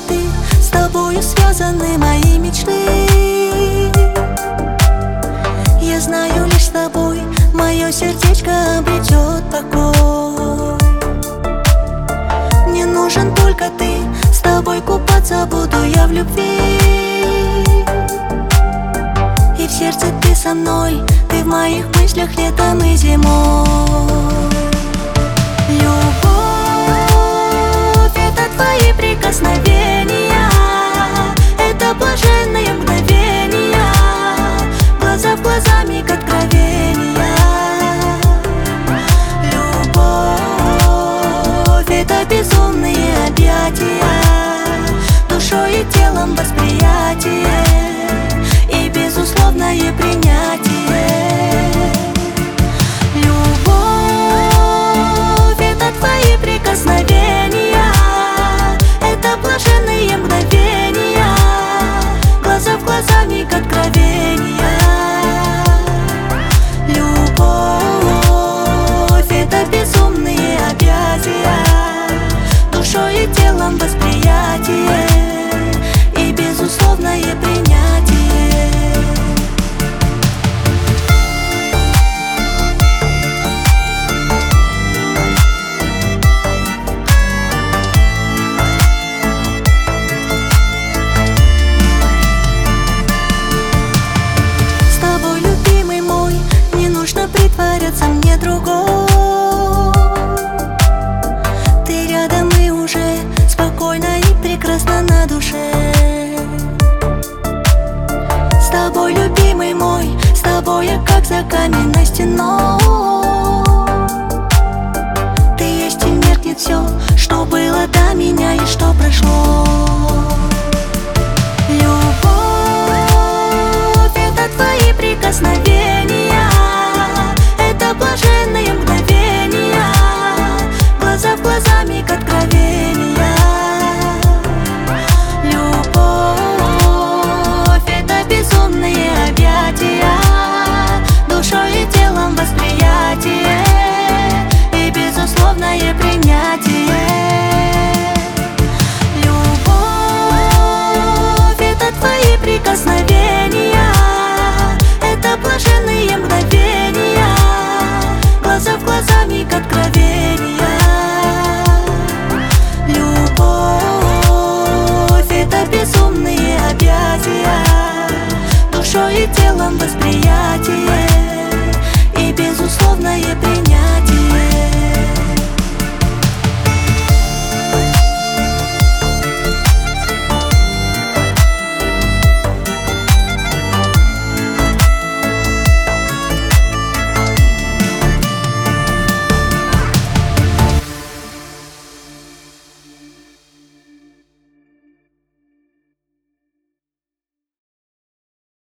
ты, с тобою связаны мои мечты. Я знаю, лишь с тобой мое сердечко обретет покой. Мне нужен только ты, с тобой купаться буду я в любви. И в сердце ты со мной, ты в моих мыслях летом и зимой. Любовь — это твои прикосновения, это блаженные мгновения, глаза в глаза, миг откровения. Любовь — это безумные объятия, душой и телом восприятие и безусловное принятие. Любовь — это твои прикосновения, это блаженные мгновения, глаза в глаза, миг откровения. Любовь — это безумные объятия, душой и телом восприятие и безусловное принятие. С тобой, любимый мой, не нужно притворяться мне другой. Ты рядом и уже спокойно и прекрасно на душе. С тобой, любимый мой, с тобой я как за каменной стеной. Ты есть и меркнет все, что было до меня и что прошло. Любовь — это твои прикосновения, это блаженные мгновения, глаза в глаза, миг откровения. Любовь — это безумные объятия, душой и телом восприятие и безусловное принятие. Любовь — это твои прикосновения, это блаженные мгновения, глаза в глаза, миг откровения. Любовь — это безумные объятия, душой и телом восприятие